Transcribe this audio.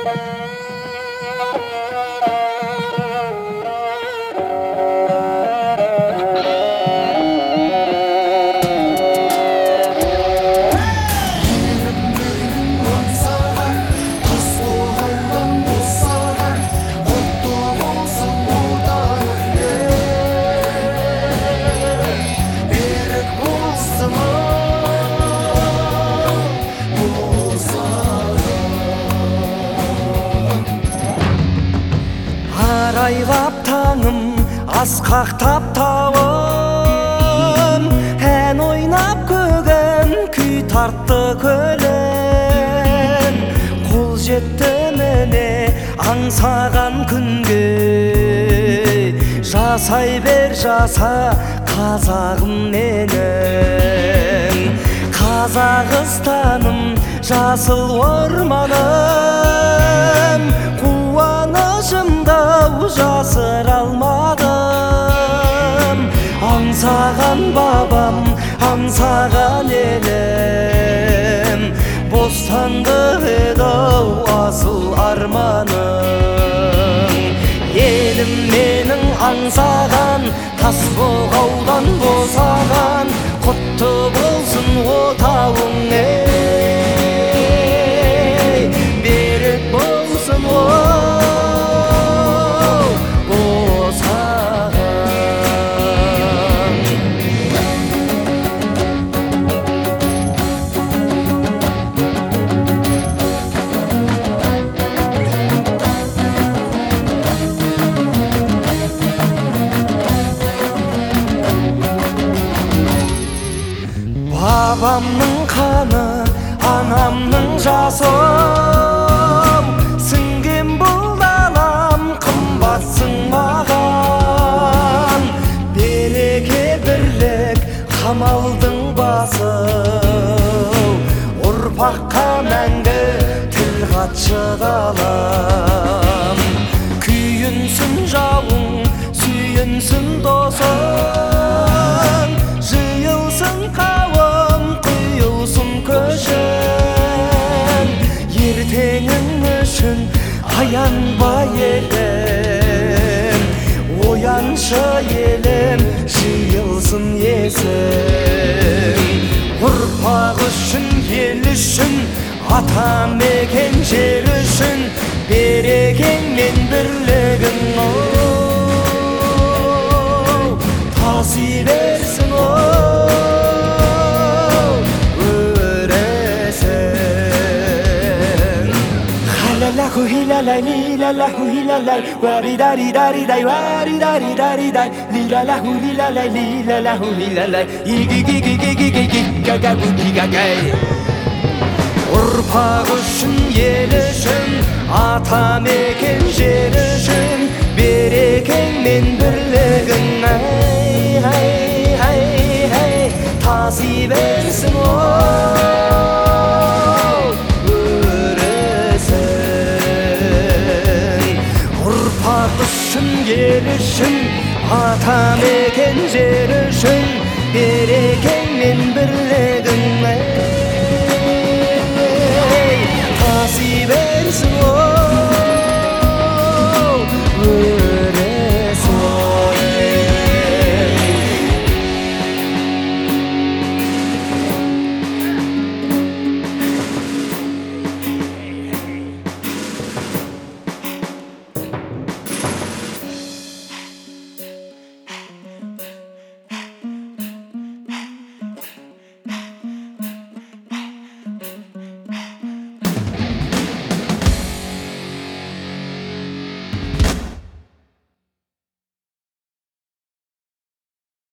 Арайлап таңым асқақтап тауым, ән ойнап көгім күй тартты көлім. Қол жетті міне аңсаған күнге, жасай бер жаса қазағым менің. Қазақстаным жасыл орманым, қуанышымды жасыра алмадым. Аңсаған бабам, аңсаған елім, бостандық еді асыл арманым. Елім менің аңсаған, тас бұғаудан босаған, құтты болсын отауың, берік болсын Бабамның қаны, анамның жасым, сіңген бұл далам қымбатсың маған. Береке бірлік қамалдың басы, ұрпаққа мәңгі тіл қатшы далам. Күйінсін жауың, сүйінсін досың, жиылсын қауым, құйылсын көшін. Ертеңің үшін аянба елім, ояншы елім, жиылсын есім. Ұрпақ үшін, ел үшін, ата мекен жер үшін, берекең мен бірлігің таси берсін өресін. Халалаху хилалай, лилалаху хилалай, варидаридаридай, варидаридаридай, лилалаху лилалай, лилалаху лилалай, игигигигигигигигагагагай. Ұрпақ үшін, ел үшін, ата мекен жер үшін, берекең мен бірлігің таси берсін өресін. Ұрпақ үшін, ел үшін, ата мекен жер үшін, берекең